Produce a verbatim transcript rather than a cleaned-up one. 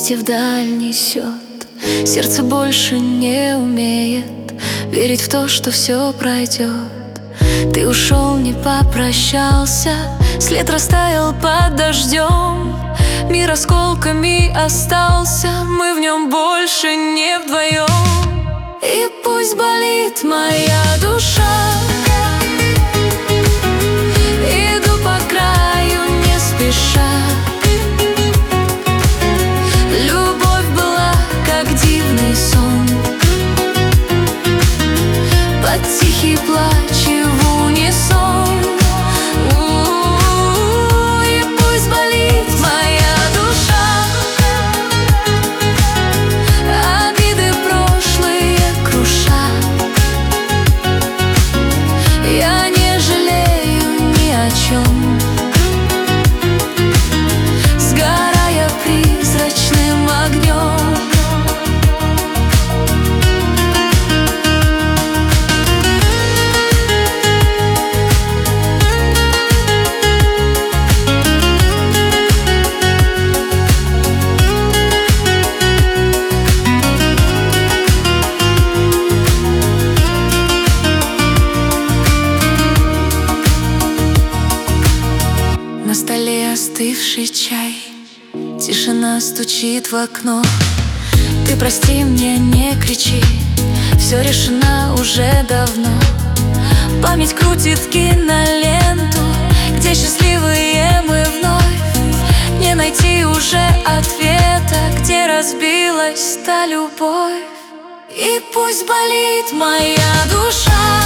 где вдаль несет. Сердце больше не умеет верить в то, что все пройдет. Ты ушел, не попрощался, след растаял под дождем. Мир осколками остался, мы в нем больше не вдвоем. И пусть болит моя душа, иду по краю не спеша. Любовь была как дивный сон, под тихий плач и в унисон. И пусть болит моя душа, обиды прошлые круша. Я не жалею ни о чем, сгорая призрачным огнем. На столе остывший чай, тишина стучит в окно. Ты прости, мне не кричи, все решено уже давно. Память крутит киноленту, где счастливые мы вновь. Не найти уже ответа, где разбилась та любовь. И пусть болит моя душа,